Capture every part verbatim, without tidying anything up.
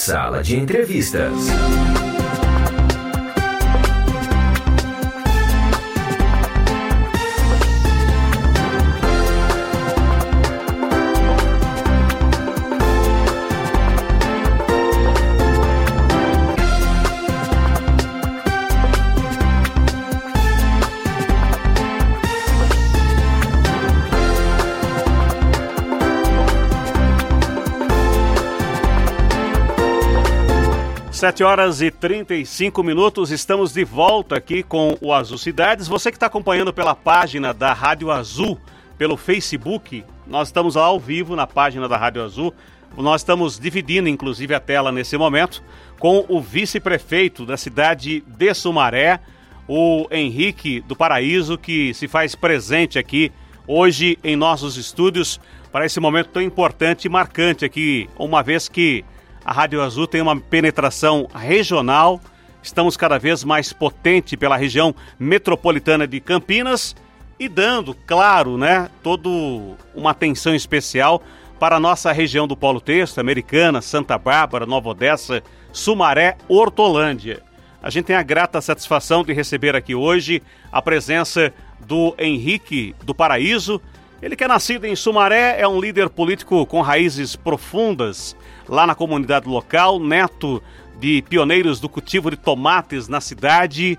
Sala de Entrevistas. sete horas e trinta e cinco minutos, estamos de volta aqui com o Azul Cidades. Você que está acompanhando pela página da Rádio Azul, pelo Facebook, nós estamos ao vivo na página da Rádio Azul. Nós estamos dividindo, inclusive, a tela nesse momento com o vice-prefeito da cidade de Sumaré, o Henrique do Paraíso, que se faz presente aqui hoje em nossos estúdios para esse momento tão importante e marcante aqui, uma vez que a Rádio Azul tem uma penetração regional, estamos cada vez mais potente pela região metropolitana de Campinas e dando, claro, né, toda uma atenção especial para a nossa região do Polo Texto, Americana, Santa Bárbara, Nova Odessa, Sumaré, Hortolândia. A gente tem a grata satisfação de receber aqui hoje a presença do Henrique do Paraíso. Ele que é nascido em Sumaré, é um líder político com raízes profundas lá na comunidade local, neto de pioneiros do cultivo de tomates na cidade,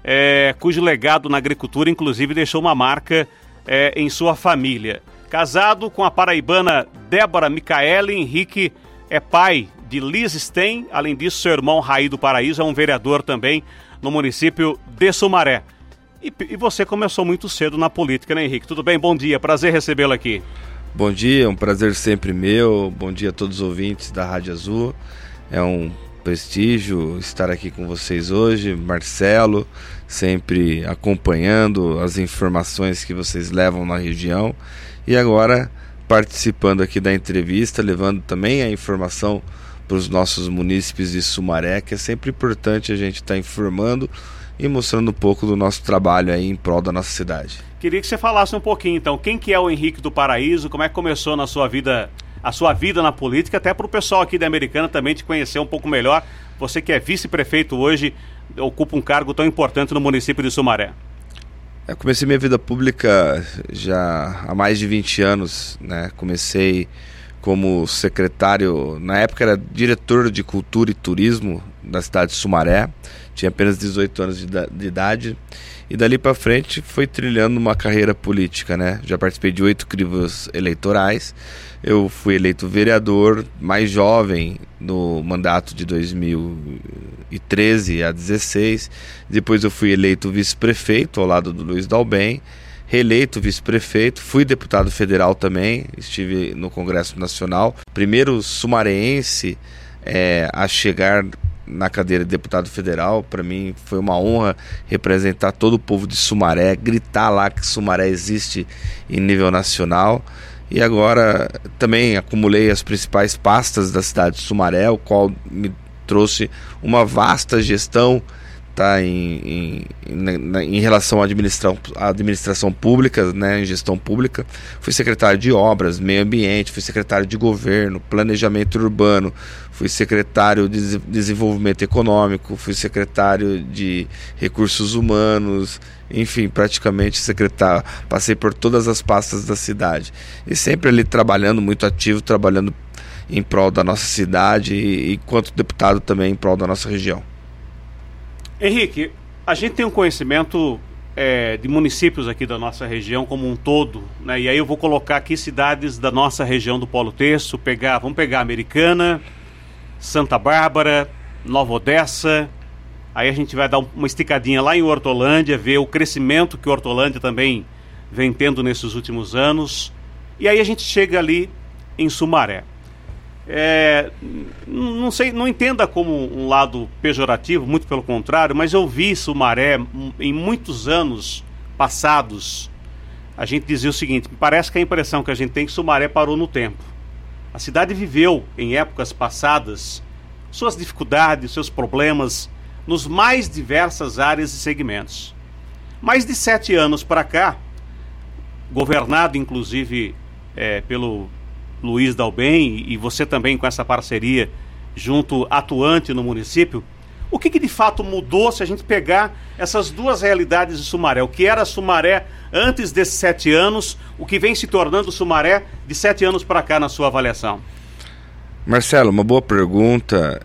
é, cujo legado na agricultura, inclusive, deixou uma marca é, em sua família. Casado com a paraibana Débora Micaele, Henrique é pai de Liz Stein. Além disso, seu irmão Raí do Paraíso é um vereador também no município de Sumaré. E, e você começou muito cedo na política, né, Henrique? Tudo bem? Bom dia, prazer recebê-lo aqui. Bom dia, um prazer sempre meu. Bom dia a todos os ouvintes da Rádio Azul. É um prestígio estar aqui com vocês hoje. Marcelo, sempre acompanhando as informações que vocês levam na região. E agora participando aqui da entrevista, levando também a informação para os nossos munícipes de Sumaré, que é sempre importante a gente estar informando e mostrando um pouco do nosso trabalho aí em prol da nossa cidade. Queria que você falasse um pouquinho, então, quem que é o Henrique do Paraíso, como é que começou na sua vida, a sua vida na política, até para o pessoal aqui da Americana também te conhecer um pouco melhor. Você que é vice-prefeito hoje, ocupa um cargo tão importante no município de Sumaré. Eu comecei minha vida pública já há mais de vinte anos, né? Comecei como secretário, na época era diretor de Cultura e Turismo da cidade de Sumaré, tinha apenas dezoito anos de, de idade, e dali para frente foi trilhando uma carreira política, né? Já participei de oito crivos eleitorais, eu fui eleito vereador mais jovem no mandato de dois mil e treze a dezesseis, depois eu fui eleito vice-prefeito ao lado do Luiz Dalben, reeleito vice-prefeito, fui deputado federal também, estive no Congresso Nacional, primeiro sumareense é, a chegar na cadeira de deputado federal. Para mim foi uma honra representar todo o povo de Sumaré, gritar lá que Sumaré existe em nível nacional. E agora também acumulei as principais pastas da cidade de Sumaré, o qual me trouxe uma vasta gestão, tá, em, em, em relação à administração, à administração pública, né, em gestão pública. Fui secretário de Obras, Meio Ambiente, fui secretário de Governo, Planejamento Urbano, fui secretário de Desenvolvimento Econômico, fui secretário de Recursos Humanos, enfim, praticamente secretário, passei por todas as pastas da cidade. E sempre ali trabalhando, muito ativo, trabalhando em prol da nossa cidade e, enquanto deputado também em prol da nossa região. Henrique, a gente tem um conhecimento é, de municípios aqui da nossa região como um todo, né? E aí eu vou colocar aqui cidades da nossa região do Polo Texto, pegar, vamos pegar Americana, Santa Bárbara, Nova Odessa, aí a gente vai dar uma esticadinha lá em Hortolândia, ver o crescimento que Hortolândia também vem tendo nesses últimos anos, e aí a gente chega ali em Sumaré. É, não sei, não entenda como um lado pejorativo, muito pelo contrário, mas eu vi Sumaré em muitos anos passados. A gente dizia o seguinte: parece que a impressão que a gente tem é que Sumaré parou no tempo. A cidade viveu em épocas passadas suas dificuldades, seus problemas nos mais diversas áreas e segmentos. Mais de sete anos para cá, governado inclusive é, pelo Luiz Dalben, e você também com essa parceria junto, atuante no município. O que, que de fato mudou se a gente pegar essas duas realidades de Sumaré? O que era Sumaré antes desses sete anos, o que vem se tornando Sumaré de sete anos para cá, na sua avaliação? Marcelo, uma boa pergunta,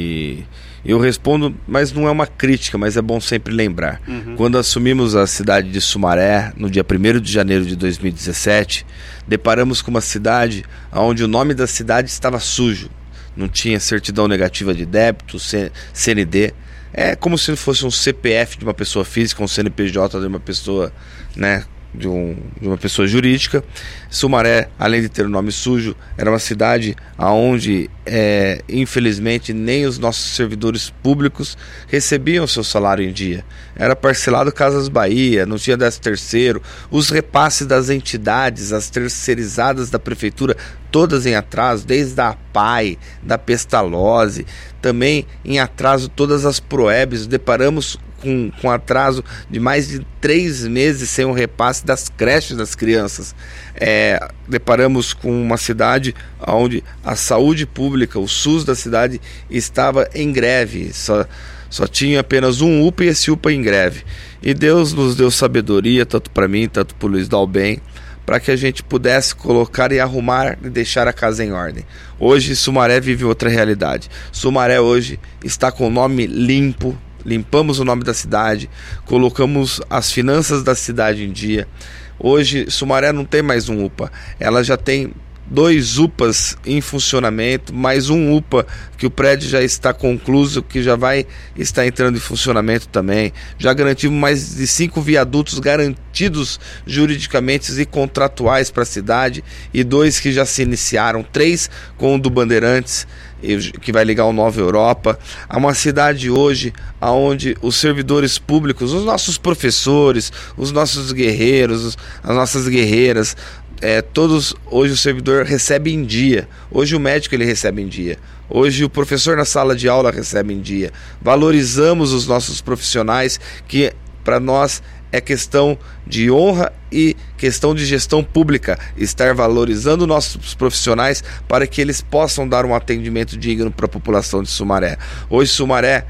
e eu respondo, mas não é uma crítica, mas é bom sempre lembrar. Uhum. Quando assumimos a cidade de Sumaré, no dia primeiro de janeiro de dois mil e dezessete, deparamos com uma cidade onde o nome da cidade estava sujo. Não tinha certidão negativa de débito, C N D. É como se fosse um C P F de uma pessoa física, um C N P J de uma pessoa, né, de, um, de uma pessoa jurídica. Sumaré, além de ter o nome sujo, era uma cidade onde, é, infelizmente, nem os nossos servidores públicos recebiam seu salário em dia. Era parcelado Casas Bahia, não tinha décimo terceiro, os repasses das entidades, as terceirizadas da prefeitura, todas em atraso, desde a P A I, da Pestalozzi, também em atraso todas as Proebs. Deparamos com, com atraso de mais de três meses sem o repasse das creches das crianças. É, deparamos com uma cidade onde a saúde pública, o SUS da cidade, estava em greve, só, só tinha apenas um U P A e esse U P A em greve. E Deus nos deu sabedoria, tanto para mim, tanto para o Luiz Dalben, para que a gente pudesse colocar e arrumar e deixar a casa em ordem. Hoje Sumaré vive outra realidade. Sumaré hoje está com o nome limpo, limpamos o nome da cidade, colocamos as finanças da cidade em dia. Hoje Sumaré não tem mais um U P A, ela já tem dois U P As em funcionamento, mais um U P A que o prédio já está concluído, que já vai estar entrando em funcionamento também. Já garantimos mais de cinco viadutos garantidos juridicamente e contratuais para a cidade, e dois que já se iniciaram, três com o do Bandeirantes, que vai ligar o Nova Europa. Há uma cidade hoje onde os servidores públicos, os nossos professores, os nossos guerreiros, as nossas guerreiras, É, todos, hoje o servidor recebe em dia. Hoje o médico ele recebe em dia. Hoje o professor na sala de aula recebe em dia. Valorizamos os nossos profissionais, que para nós é questão de honra e questão de gestão pública, estar valorizando nossos profissionais para que eles possam dar um atendimento digno para a população de Sumaré. Hoje Sumaré,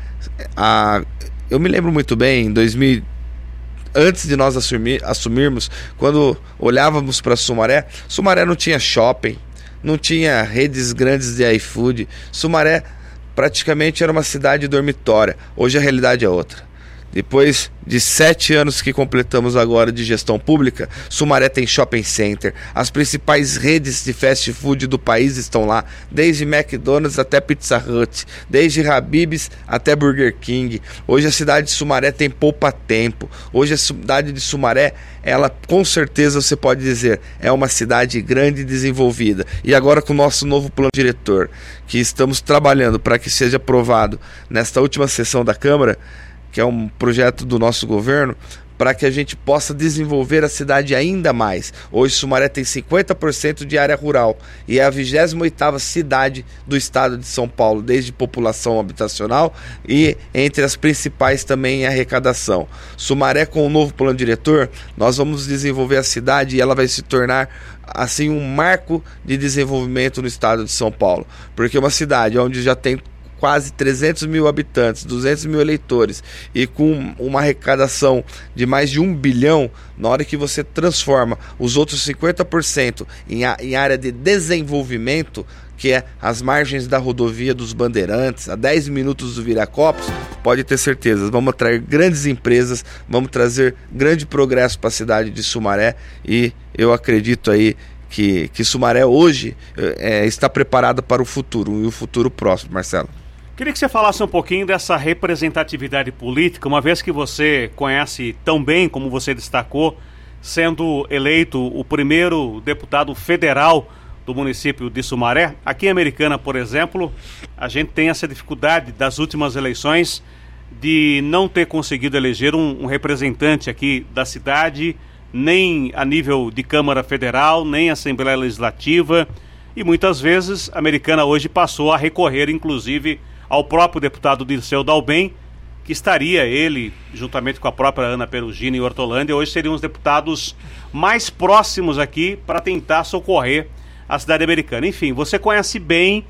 a, eu me lembro muito bem, em dois mil, antes de nós assumir, assumirmos, quando olhávamos para Sumaré, Sumaré não tinha shopping, não tinha redes grandes de iFood. Sumaré praticamente era uma cidade dormitória. Hoje a realidade é outra. Depois de sete anos que completamos agora de gestão pública, Sumaré tem shopping center. As principais redes de fast food do país estão lá, desde McDonald's até Pizza Hut, desde Habib's até Burger King. Hoje a cidade de Sumaré tem poupa-tempo. Hoje a cidade de Sumaré, ela com certeza você pode dizer, é uma cidade grande e desenvolvida. E agora com o nosso novo plano diretor, que estamos trabalhando para que seja aprovado nesta última sessão da Câmara, que é um projeto do nosso governo, para que a gente possa desenvolver a cidade ainda mais. Hoje Sumaré tem cinquenta por cento de área rural e é a vigésima oitava cidade do estado de São Paulo, desde população habitacional e entre as principais também em arrecadação. Sumaré, com o novo plano diretor, nós vamos desenvolver a cidade e ela vai se tornar assim um marco de desenvolvimento no estado de São Paulo, porque é uma cidade onde já tem quase trezentos mil habitantes, duzentos mil eleitores, e com uma arrecadação de mais de um bilhão, na hora que você transforma os outros cinquenta por cento em, a, em área de desenvolvimento, que é as margens da rodovia dos Bandeirantes, a dez minutos do Viracopos, pode ter certeza, vamos atrair grandes empresas, vamos trazer grande progresso para a cidade de Sumaré, e eu acredito aí que, que Sumaré hoje é, está preparada para o futuro, e o futuro próximo, Marcelo. Queria que você falasse um pouquinho dessa representatividade política, uma vez que você conhece tão bem, como você destacou, sendo eleito o primeiro deputado federal do município de Sumaré. Aqui em Americana, por exemplo, a gente tem essa dificuldade das últimas eleições de não ter conseguido eleger um, um representante aqui da cidade, nem a nível de Câmara Federal, nem Assembleia Legislativa, e muitas vezes a Americana hoje passou a recorrer, inclusive, ao próprio deputado Dirceu Dalben, que estaria ele, juntamente com a própria Ana Perugina e Hortolândia, hoje seriam os deputados mais próximos aqui para tentar socorrer a cidade americana. Enfim, você conhece bem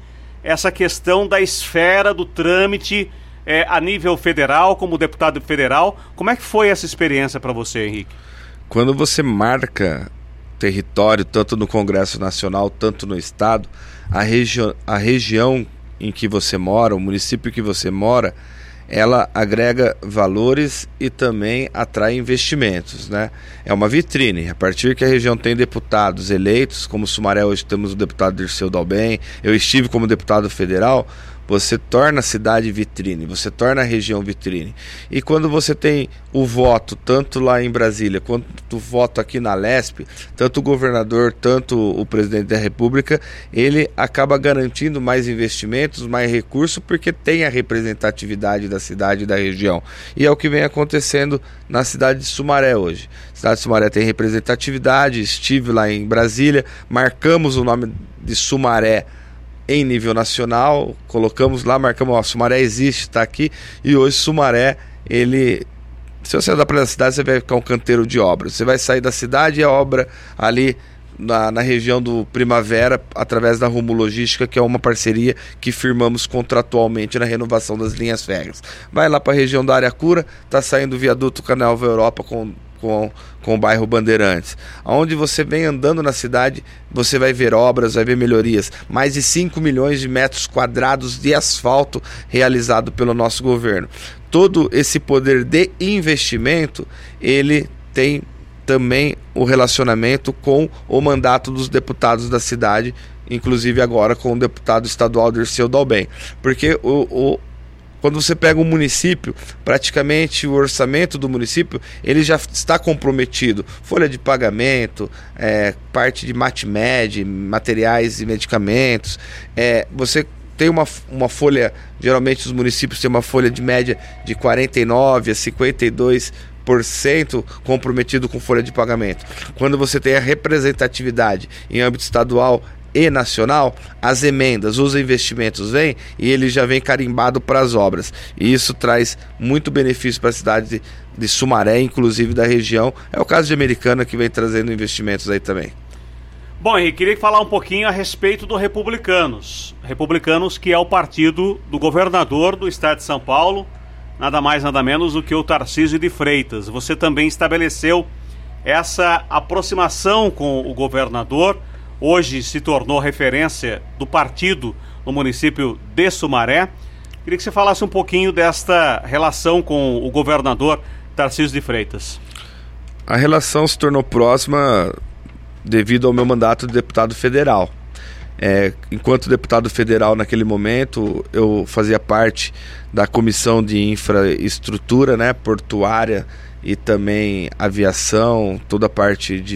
essa questão da esfera do trâmite é, a nível federal, como deputado federal. Como é que foi essa experiência para você, Henrique? Quando você marca território, tanto no Congresso Nacional, tanto no Estado, a, regi a região em que você mora, o município que você mora, ela agrega valores e também atrai investimentos, né? É uma vitrine. A partir que a região tem deputados eleitos, como Sumaré hoje temos o deputado Dirceu Dalben, eu estive como deputado federal, você torna a cidade vitrine, você torna a região vitrine. E quando você tem o voto, tanto lá em Brasília, quanto o voto aqui na Lesp, tanto o governador, tanto o presidente da República, ele acaba garantindo mais investimentos, mais recursos, porque tem a representatividade da cidade e da região. E é o que vem acontecendo na cidade de Sumaré hoje. A cidade de Sumaré tem representatividade, estive lá em Brasília, marcamos o nome de Sumaré em nível nacional, colocamos lá, marcamos, ó, Sumaré existe, está aqui, e hoje Sumaré, ele, se você andar pela cidade, você vai ficar um canteiro de obras, você vai sair da cidade e a obra ali na, na região do Primavera, através da Rumo Logística, que é uma parceria que firmamos contratualmente na renovação das linhas férreas. Vai lá para a região da Ariacura, está saindo o viaduto Canal Europa com Com, com o bairro Bandeirantes. Onde você vem andando na cidade, você vai ver obras, vai ver melhorias. Mais de cinco milhões de metros quadrados de asfalto realizado pelo nosso governo. Todo esse poder de investimento, ele tem também o relacionamento com o mandato dos deputados da cidade, inclusive agora com o deputado estadual Dirceu Dalben. Porque o, o Quando você pega um município, praticamente o orçamento do município, ele já está comprometido. Folha de pagamento, é, parte de MatMed, materiais e medicamentos. É, você tem uma, uma folha, geralmente os municípios têm uma folha de média de quarenta e nove por cento a cinquenta e dois por cento comprometido com folha de pagamento. Quando você tem a representatividade em âmbito estadual e nacional, as emendas, os investimentos vêm e ele já vem carimbado para as obras, e isso traz muito benefício para a cidade de, de Sumaré, inclusive da região. É o caso de Americana, que vem trazendo investimentos aí também. Bom, Henrique, queria falar um pouquinho a respeito do Republicanos. Republicanos, que é o partido do governador do estado de São Paulo, nada mais nada menos do que o Tarcísio de Freitas. Você também estabeleceu essa aproximação com o governador. Hoje se tornou referência do partido no município de Sumaré. Queria que você falasse um pouquinho desta relação com o governador Tarcísio de Freitas. A relação se tornou próxima devido ao meu mandato de deputado federal. É, enquanto deputado federal naquele momento, eu fazia parte da comissão de infraestrutura, né, portuária e também aviação, toda a parte de...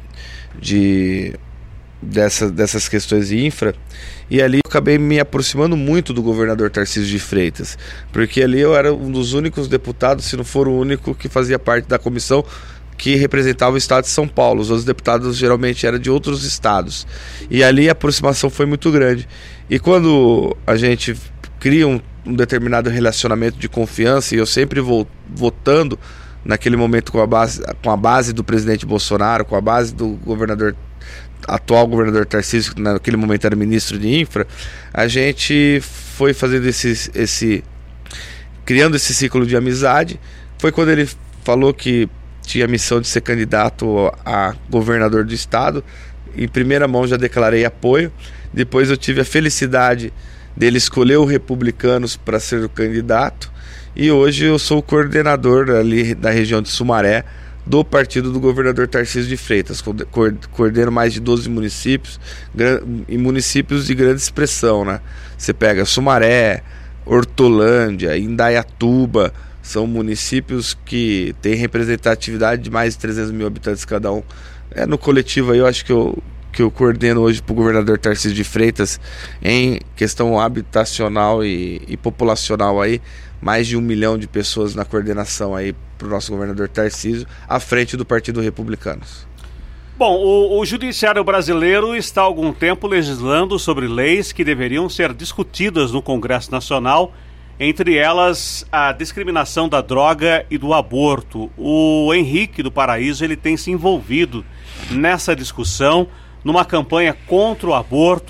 de Dessa, dessas questões de infra, e ali eu acabei me aproximando muito do governador Tarcísio de Freitas, porque ali eu era um dos únicos deputados, se não for o único, que fazia parte da comissão que representava o estado de São Paulo. Os outros deputados geralmente eram de outros estados, e ali a aproximação foi muito grande. E quando a gente cria um, um determinado relacionamento de confiança, e eu sempre vou votando naquele momento com a base, com a base do presidente Bolsonaro, com a base do governador atual governador Tarcísio, que naquele momento era ministro de infra, a gente foi fazendo esse, esse criando esse ciclo de amizade. Foi quando ele falou que tinha a missão de ser candidato a governador do estado. Em primeira mão já declarei apoio. Depois eu tive a felicidade dele escolher o Republicanos para ser o candidato, e hoje eu sou o coordenador ali da região de Sumaré do partido do governador Tarcísio de Freitas. Coordeno mais de doze municípios, e municípios de grande expressão, né? Você pega Sumaré, Hortolândia, Indaiatuba, são municípios que têm representatividade de mais de trezentos mil habitantes cada um. É, no coletivo aí eu acho que eu, que eu coordeno hoje para o governador Tarcísio de Freitas em questão habitacional e, e populacional aí, mais de um milhão de pessoas na coordenação aí para o nosso governador Tarcísio, à frente do Partido Republicanos. Bom, o, o judiciário brasileiro está há algum tempo legislando sobre leis que deveriam ser discutidas no Congresso Nacional, entre elas a discriminação da droga e do aborto. O Henrique do Paraíso, ele tem se envolvido nessa discussão, numa campanha contra o aborto.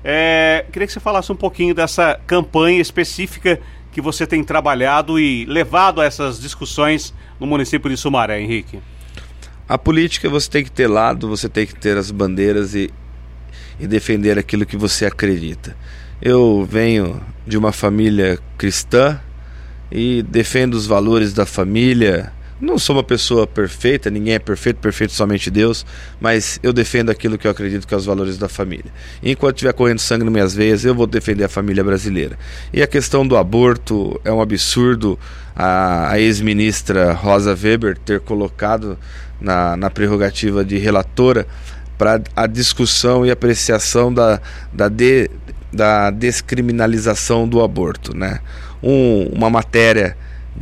É, queria que você falasse um pouquinho dessa campanha específica que você tem trabalhado e levado a essas discussões no município de Sumaré, Henrique. A política, você tem que ter lado, você tem que ter as bandeiras e, e defender aquilo que você acredita. Eu venho de uma família cristã e defendo os valores da família. Não sou uma pessoa perfeita, ninguém é perfeito, perfeito somente Deus, mas eu defendo aquilo que eu acredito que é os valores da família. E enquanto estiver correndo sangue nas minhas veias, eu vou defender a família brasileira. E a questão do aborto é um absurdo a, a ex-ministra Rosa Weber ter colocado na, na prerrogativa de relatora para a discussão e apreciação da, da, de, da descriminalização do aborto, né? Um, uma matéria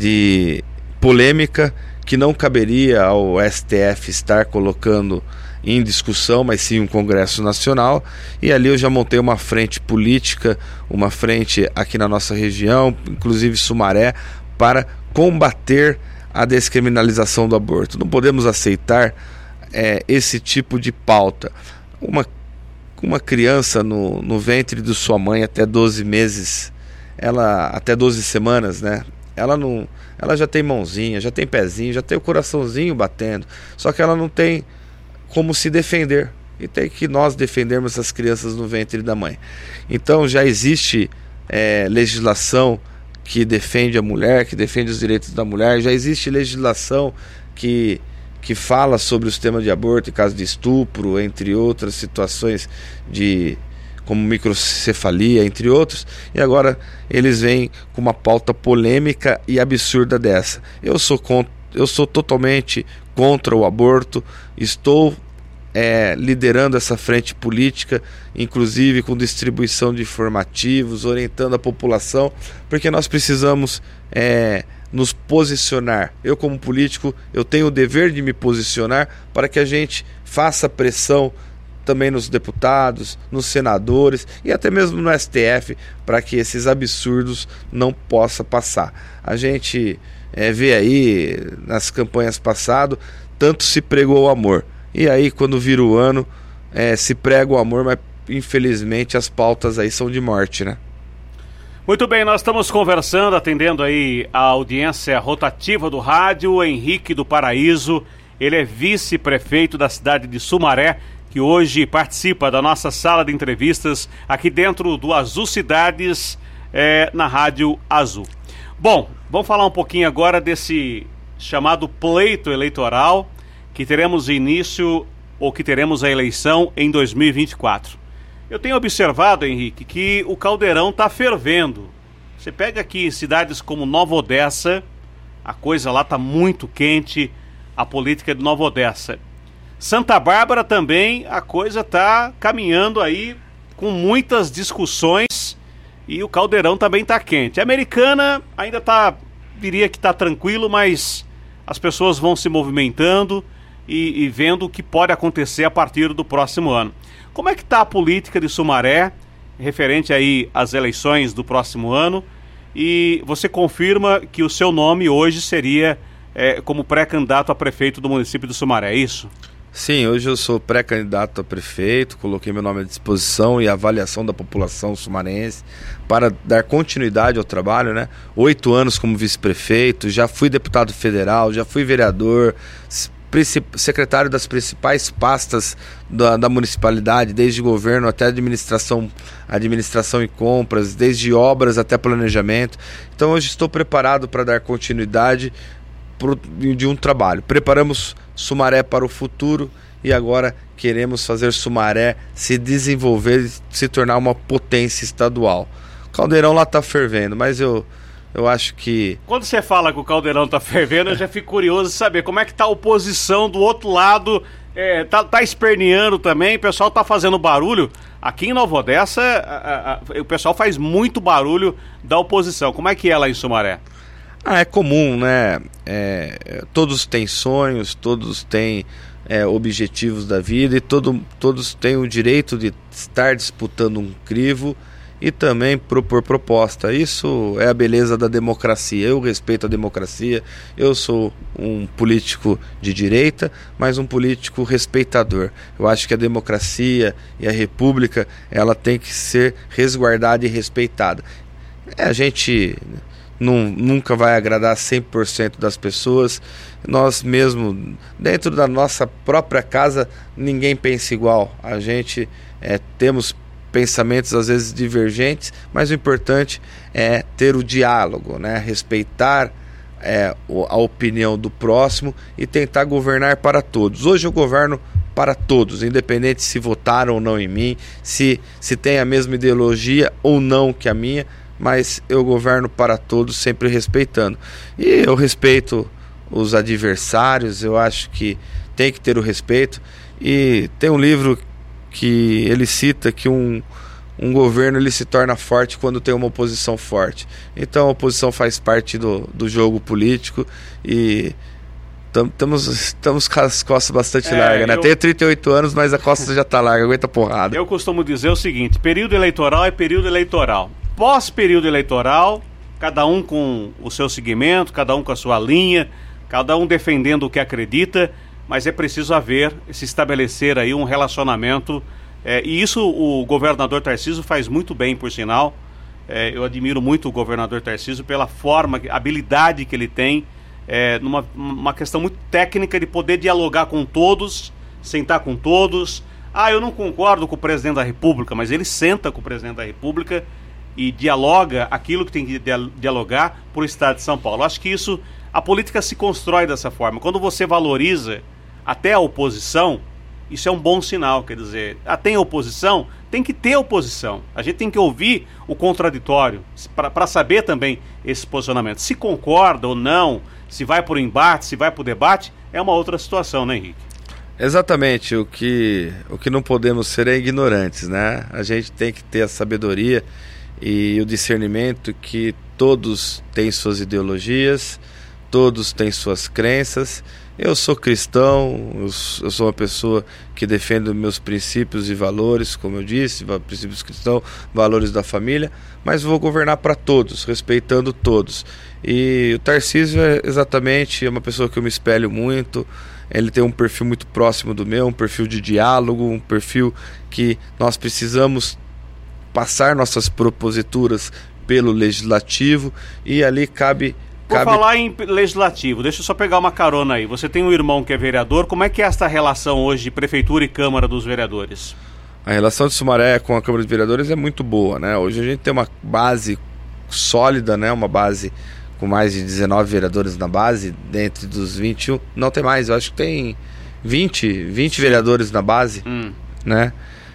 de polêmica que não caberia ao S T F estar colocando em discussão, mas sim um Congresso Nacional, e ali eu já montei uma frente política, uma frente aqui na nossa região, inclusive Sumaré, para combater a descriminalização do aborto. Não podemos aceitar é, esse tipo de pauta. Uma, uma criança no, no ventre de sua mãe até doze meses, ela, até doze semanas, né? Ela não, ela já tem mãozinha, já tem pezinho, já tem o coraçãozinho batendo, só que ela não tem como se defender, e tem que nós defendermos essas crianças no ventre da mãe. Então já existe é, legislação que defende a mulher, que defende os direitos da mulher, já existe legislação que, que fala sobre os temas de aborto em caso de estupro, entre outras situações de como microcefalia, entre outros, e agora eles vêm com uma pauta polêmica e absurda dessa. Eu sou, contra, eu sou totalmente contra o aborto, estou é, liderando essa frente política, inclusive com distribuição de informativos, orientando a população, porque nós precisamos é, nos posicionar. Eu, como político, eu tenho o dever de me posicionar para que a gente faça pressão também nos deputados, nos senadores e até mesmo no S T F, para que esses absurdos não possam passar. A gente é, vê aí nas campanhas passadas, tanto se pregou o amor, e aí quando vira o ano é, se prega o amor, mas infelizmente as pautas aí são de morte, né? Muito bem, nós estamos conversando, atendendo aí a audiência rotativa do rádio, Henrique do Paraíso. Ele é vice-prefeito da cidade de Sumaré, que hoje participa da nossa sala de entrevistas aqui dentro do Azul Cidades, é, na Rádio Azul. Bom, vamos falar um pouquinho agora desse chamado pleito eleitoral, que teremos início, ou que teremos a eleição em dois mil e vinte e quatro. Eu tenho observado, Henrique, que o caldeirão está fervendo. Você pega aqui cidades como Nova Odessa, a coisa lá está muito quente, a política de Nova Odessa. Santa Bárbara também, a coisa está caminhando aí com muitas discussões e o caldeirão também está quente. A Americana ainda está, diria que está tranquilo, mas as pessoas vão se movimentando e, e vendo o que pode acontecer a partir do próximo ano. Como é que está a política de Sumaré, referente aí às eleições do próximo ano? E você confirma que o seu nome hoje seria é, como pré-candidato a prefeito do município de Sumaré, é isso? Sim, hoje eu sou pré-candidato a prefeito, coloquei meu nome à disposição e avaliação da população sumarense para dar continuidade ao trabalho, né? Oito anos como vice-prefeito, já fui deputado federal, já fui vereador, secretário das principais pastas da, da municipalidade, desde governo até administração, administração e compras, desde obras até planejamento. Então hoje estou preparado para dar continuidade de um trabalho. Preparamos Sumaré para o futuro e agora queremos fazer Sumaré se desenvolver e se tornar uma potência estadual. O caldeirão lá está fervendo, mas eu, eu acho que... Quando você fala que o caldeirão está fervendo, eu já fico curioso de saber como é que está a oposição do outro lado. É, tá, tá esperneando também, o pessoal tá fazendo barulho. Aqui em Nova Odessa, a, a, o pessoal faz muito barulho da oposição. Como é que é lá em Sumaré? Ah, é comum, né? É, todos têm sonhos, todos têm é, objetivos da vida e todo, todos têm o direito de estar disputando um crivo e também propor proposta. Isso é a beleza da democracia. Eu respeito a democracia, eu sou um político de direita, mas um político respeitador. Eu acho que a democracia e a república, ela tem que ser resguardada e respeitada. É, a gente não, nunca vai agradar cem por cento das pessoas. Nós mesmo, dentro da nossa própria casa, ninguém pensa igual. A gente é, temos pensamentos às vezes divergentes, mas o importante é ter o diálogo, né? Respeitar é, a opinião do próximo e tentar governar para todos. Hoje eu governo para todos, independente se votaram ou não em mim, se, se tem a mesma ideologia ou não que a minha, mas eu governo para todos, sempre respeitando. E eu respeito os adversários, eu acho que tem que ter o respeito. E tem um livro que ele cita que um, um governo ele se torna forte quando tem uma oposição forte. Então a oposição faz parte do, do jogo político e estamos estamos com as costas bastante é, largas, né? Eu... Tenho trinta e oito anos, mas a costa já está larga, aguenta porrada. Eu costumo dizer o seguinte, período eleitoral é período eleitoral. Pós-período eleitoral, cada um com o seu segmento, cada um com a sua linha, cada um defendendo o que acredita, mas é preciso haver, se estabelecer aí um relacionamento, é, e isso o governador Tarcísio faz muito bem, por sinal. É, eu admiro muito o governador Tarcísio pela forma, habilidade que ele tem, é, numa uma questão muito técnica de poder dialogar com todos, sentar com todos. Ah, eu não concordo com o presidente da República, mas ele senta com o presidente da República e dialoga aquilo que tem que dialogar para o Estado de São Paulo. Acho que isso, a política se constrói dessa forma. Quando você valoriza até a oposição, isso é um bom sinal, quer dizer, ah, tem oposição, tem que ter oposição. A gente tem que ouvir o contraditório para saber também esse posicionamento. Se concorda ou não, se vai para o embate, se vai para o debate, é uma outra situação, né, Henrique? Exatamente, o que, o que não podemos ser é ignorantes, né? A gente tem que ter a sabedoria e o discernimento que todos têm suas ideologias, todos têm suas crenças. Eu sou cristão, eu sou uma pessoa que defende meus princípios e valores, como eu disse, princípios cristãos, valores da família, mas vou governar para todos, respeitando todos. E o Tarcísio é exatamente uma pessoa que eu me espelho muito. Ele tem um perfil muito próximo do meu, um perfil de diálogo, um perfil que nós precisamos passar nossas proposituras pelo legislativo, e ali cabe... Por cabe... falar em legislativo, deixa eu só pegar uma carona aí. Você tem um irmão que é vereador, como é que é esta relação hoje de Prefeitura e Câmara dos Vereadores? A relação de Sumaré com a Câmara de Vereadores é muito boa, né? Hoje a gente tem uma base sólida, né? Uma base com mais de dezenove vereadores na base, dentre dos vinte e um, não tem mais, eu acho que tem vinte, vinte vereadores na base, hum. né?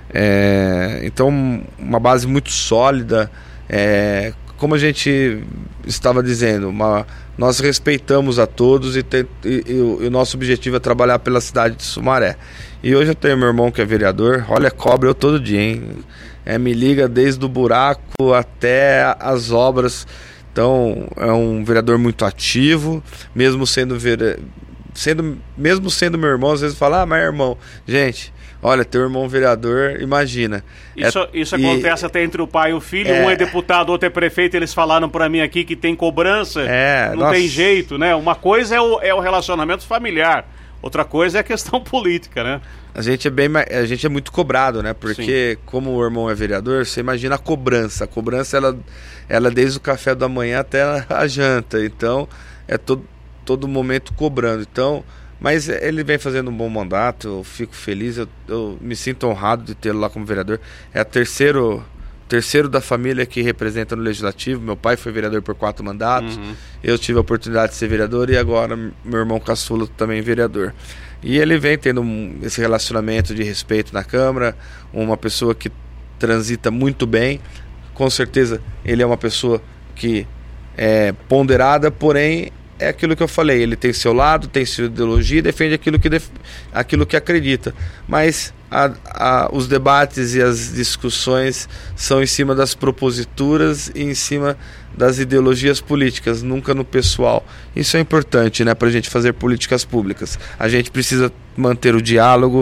É, então, uma base muito sólida. É, como a gente estava dizendo, uma, nós respeitamos a todos e, te, e, e, o, e o nosso objetivo é trabalhar pela cidade de Sumaré. E hoje eu tenho meu irmão que é vereador, olha, cobra eu todo dia, hein? É, me liga desde o buraco até as obras. Então, é um vereador muito ativo, mesmo sendo, vere... sendo, mesmo sendo meu irmão, às vezes fala, ah, mas irmão, gente, olha, teu irmão vereador, imagina. Isso, é, isso acontece e, até entre o pai e o filho, é, um é deputado, outro é prefeito, eles falaram para mim aqui que tem cobrança, é, não nossa, tem jeito, né? Uma coisa é o, é o relacionamento familiar, outra coisa é a questão política, né? A gente é bem, a gente é muito cobrado, né? Porque Sim. como o irmão é vereador, você imagina a cobrança. A cobrança, ela, ela desde o café da manhã até a janta. Então, é todo, todo momento cobrando. Então, mas ele vem fazendo um bom mandato, eu fico feliz, eu, eu me sinto honrado de tê-lo lá como vereador. É o terceiro, terceiro da família que representa no Legislativo. Meu pai foi vereador por quatro mandatos. Uhum. Eu tive a oportunidade de ser vereador e agora meu irmão caçula também vereador. E ele vem tendo um, esse relacionamento de respeito na Câmara, uma pessoa que transita muito bem. Com certeza ele é uma pessoa que é ponderada, porém é aquilo que eu falei, ele tem seu lado, tem sua ideologia e defende aquilo que, def... aquilo que acredita. Mas a, a, os debates e as discussões são em cima das proposituras e em cima das ideologias políticas, nunca no pessoal. Isso é importante, né, para a gente fazer políticas públicas. A gente precisa manter o diálogo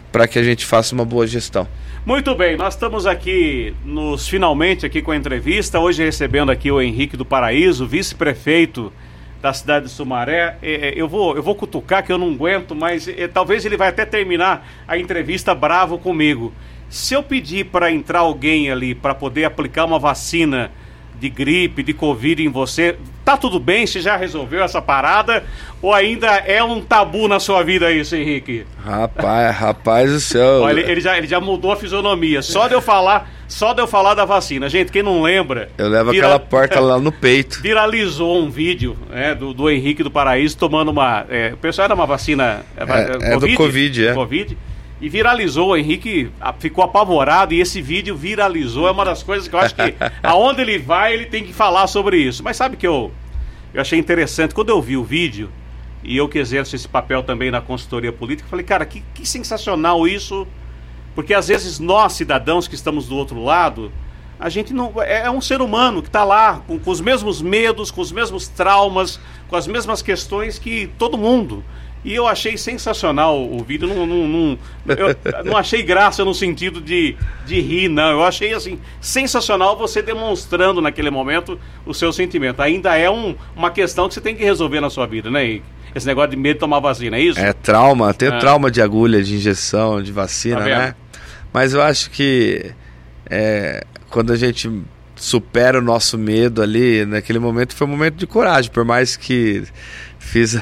para que a gente faça uma boa gestão. Muito bem, nós estamos aqui nos finalmente aqui com a entrevista, hoje recebendo aqui o Henrique do Paraíso, vice-prefeito da cidade de Sumaré. Eu vou, eu vou cutucar que eu não aguento, mas talvez ele vai até terminar a entrevista bravo comigo. Se eu pedir para entrar alguém ali para poder aplicar uma vacina de gripe, de Covid em você, tá tudo bem? Você já resolveu essa parada? Ou ainda é um tabu na sua vida isso, Henrique? Rapaz, rapaz do céu. Olha, ele, ele, já, ele já mudou a fisionomia. Só de eu falar, só de eu falar da vacina. Gente, quem não lembra... Eu levo vira... aquela porta lá no peito. Viralizou um vídeo é, do, do Henrique do Paraíso tomando uma... É, o pessoal era uma vacina... É, é, é do Covid, é. Covid. E viralizou, o Henrique ficou apavorado e esse vídeo viralizou. É uma das coisas que eu acho que aonde ele vai, ele tem que falar sobre isso. Mas sabe que eu, eu achei interessante, quando eu vi o vídeo, e eu que exerço esse papel também na consultoria política, eu falei, cara, que, que sensacional isso, porque às vezes nós, cidadãos que estamos do outro lado, a gente não é, é um ser humano que está lá com, com os mesmos medos, com os mesmos traumas, com as mesmas questões que todo mundo. E eu achei sensacional o vídeo, não, não, não, eu não achei graça no sentido de, de rir, não. Eu achei, assim, sensacional você demonstrando naquele momento o seu sentimento. Ainda é um, uma questão que você tem que resolver na sua vida, né, Henrique? Esse negócio de medo de tomar vacina, é isso? É trauma, tem é. trauma de agulha, de injeção, de vacina, tá né? Mas eu acho que é, quando a gente supera o nosso medo ali, naquele momento foi um momento de coragem, por mais que fiz...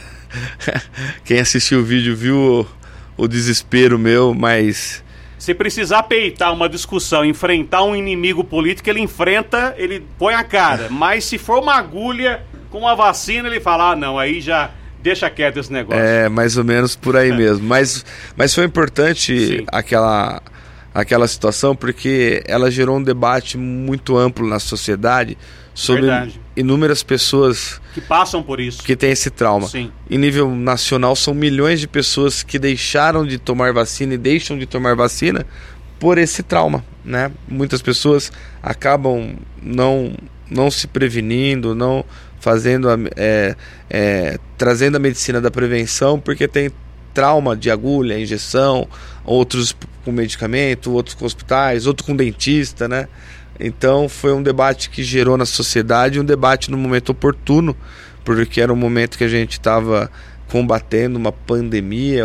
Quem assistiu o vídeo viu o, o desespero meu, mas... Se precisar peitar uma discussão, enfrentar um inimigo político, ele enfrenta, ele põe a cara. Mas se for uma agulha com a vacina, ele fala, ah não, aí já deixa quieto esse negócio. É, mais ou menos por aí mesmo. Mas, mas foi importante aquela, aquela situação, porque ela gerou um debate muito amplo na sociedade sobre Verdade. inúmeras pessoas que passam por isso, que tem esse trauma. Sim. Em nível nacional, são milhões de pessoas que deixaram de tomar vacina e deixam de tomar vacina por esse trauma, né? Muitas pessoas acabam não, não se prevenindo, não fazendo a, é, é, trazendo a medicina da prevenção, porque tem trauma de agulha, injeção, outros com medicamento, outros com hospitais, outros com dentista, né? Então foi um debate que gerou na sociedade, um debate no momento oportuno, porque era um momento que a gente estava combatendo uma pandemia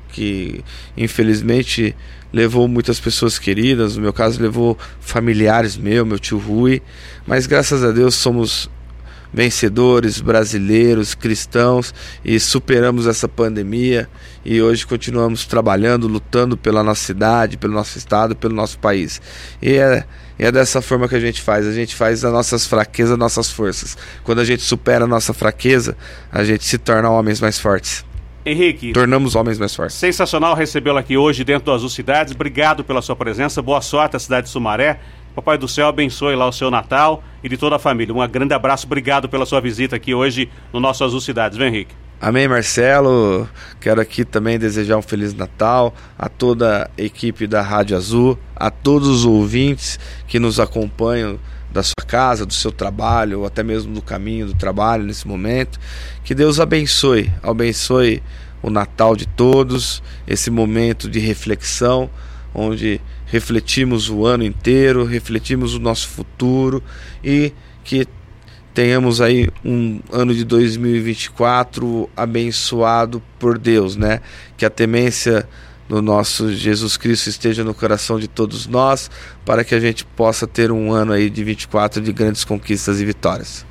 que infelizmente levou muitas pessoas queridas, no meu caso levou familiares meus, meu tio Rui, mas graças a Deus somos vencedores, brasileiros, cristãos, e superamos essa pandemia e hoje continuamos trabalhando, lutando pela nossa cidade, pelo nosso estado, pelo nosso país. E é, é dessa forma que a gente faz, a gente faz das nossas fraquezas, nossas forças. Quando a gente supera a nossa fraqueza, a gente se torna homens mais fortes. Henrique, tornamos homens mais fortes. Sensacional recebê-lo aqui hoje dentro do Azul Cidades. Obrigado pela sua presença, boa sorte à cidade de Sumaré. Papai do céu abençoe lá o seu Natal e de toda a família. Um grande abraço, obrigado pela sua visita aqui hoje no nosso Azul Cidades. Vem, Henrique. Amém, Marcelo. Quero aqui também desejar um Feliz Natal a toda a equipe da Rádio Azul, a todos os ouvintes que nos acompanham da sua casa, do seu trabalho, ou até mesmo do caminho do trabalho nesse momento. Que Deus abençoe, abençoe o Natal de todos, esse momento de reflexão, onde refletimos o ano inteiro, refletimos o nosso futuro e que tenhamos aí um ano de dois mil e vinte e quatro abençoado por Deus, né? Que a temência do nosso Jesus Cristo esteja no coração de todos nós, para que a gente possa ter um ano aí de vinte e quatro de grandes conquistas e vitórias.